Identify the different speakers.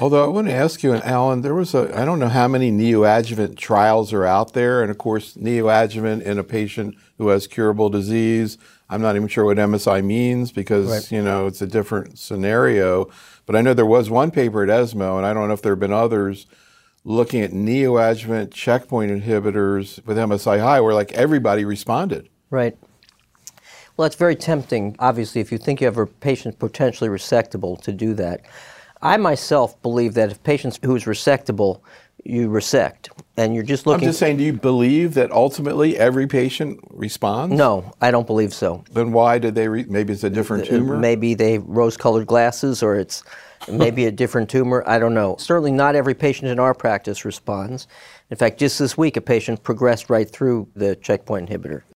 Speaker 1: Although I want to ask you, and Alan, I don't know how many neoadjuvant trials are out there, and of course, neoadjuvant in a patient who has curable disease, I'm not even sure what MSI means because,
Speaker 2: Right.
Speaker 1: It's a different scenario. But I know there was one paper at ESMO, and I don't know if there have been others, looking at neoadjuvant checkpoint inhibitors with MSI high where like everybody responded.
Speaker 2: Right. Well, it's very tempting, obviously, if you think you have a patient potentially resectable to do that. I myself believe that if patients who's resectable, you resect, and you're just looking...
Speaker 1: I'm just saying, do you believe that ultimately every patient responds?
Speaker 2: No, I don't believe so.
Speaker 1: Then why did they, maybe it's a different tumor?
Speaker 2: Maybe they have rose-colored glasses, or it's maybe a different tumor, I don't know. Certainly not every patient in our practice responds. In fact, just this week, a patient progressed right through the checkpoint inhibitor.